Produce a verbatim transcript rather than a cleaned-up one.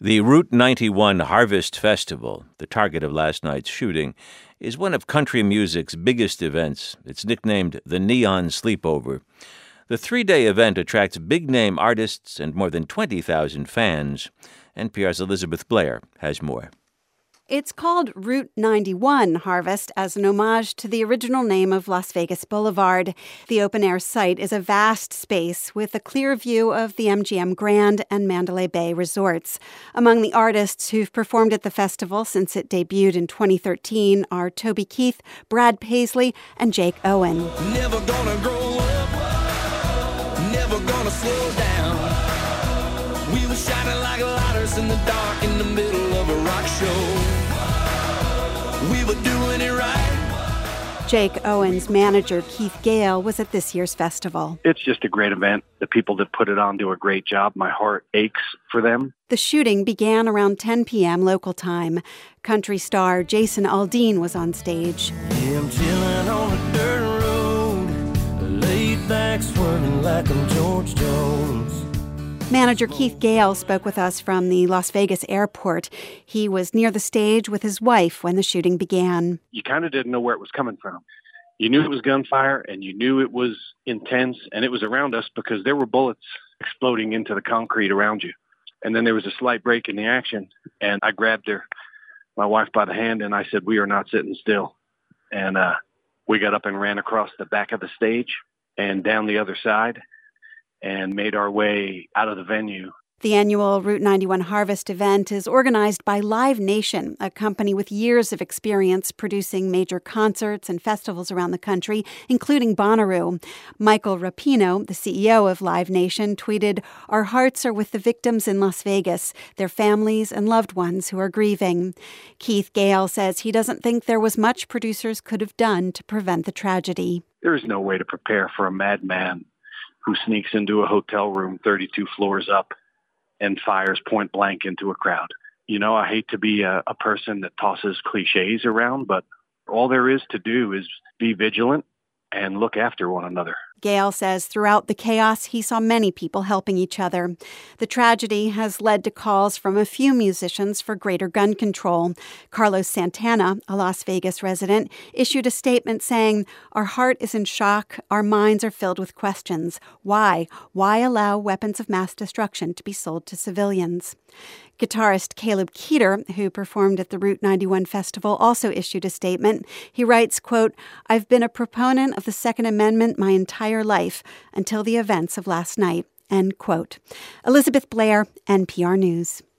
The Route ninety-one Harvest Festival, the target of last night's shooting, is one of country music's biggest events. It's nicknamed the Neon Sleepover. The three-day event attracts big-name artists and more than twenty thousand fans. N P R's Elizabeth Blair has more. It's called Route ninety-one Harvest as an homage to the original name of Las Vegas Boulevard. The open-air site is a vast space with a clear view of the M G M Grand and Mandalay Bay resorts. Among the artists who've performed at the festival since it debuted in twenty thirteen are Toby Keith, Brad Paisley, and Jake Owen. Never gonna grow up, never gonna slow down. We were shining like lighters in the dark in the middle of a rock show. We were doing it right. Jake Owen's manager, Keith Gale, was at this year's festival. It's just a great event. The people that put it on do a great job. My heart aches for them. The shooting began around ten p.m. local time. Country star Jason Aldean was on stage. Yeah, I'm chilling on a dirt road, laid back swerving like I'm George Jones. Manager Keith Gale spoke with us from the Las Vegas airport. He was near the stage with his wife when the shooting began. You kind of didn't know where it was coming from. You knew it was gunfire, and you knew it was intense, and it was around us because there were bullets exploding into the concrete around you. And then there was a slight break in the action, and I grabbed her, my wife, by the hand, and I said, "We are not sitting still." And uh, we got up and ran across the back of the stage and down the other side, and made our way out of the venue. The annual Route ninety-one Harvest event is organized by Live Nation, a company with years of experience producing major concerts and festivals around the country, including Bonnaroo. Michael Rapino, the C E O of Live Nation, tweeted, "Our hearts are with the victims in Las Vegas, their families and loved ones who are grieving." Keith Gale says he doesn't think there was much producers could have done to prevent the tragedy. There is no way to prepare for a madman who sneaks into a hotel room thirty-two floors up and fires point blank into a crowd. You know, I hate to be a, a person that tosses cliches around, but all there is to do is be vigilant and look after one another. Gale says throughout the chaos, he saw many people helping each other. The tragedy has led to calls from a few musicians for greater gun control. Carlos Santana, a Las Vegas resident, issued a statement saying, "Our heart is in shock. Our minds are filled with questions. Why? Why allow weapons of mass destruction to be sold to civilians?" Guitarist Caleb Keeter, who performed at the Route ninety-one festival, also issued a statement. He writes, quote, "I've been a proponent of the Second Amendment my entire life until the events of last night," end quote. Elizabeth Blair, N P R News.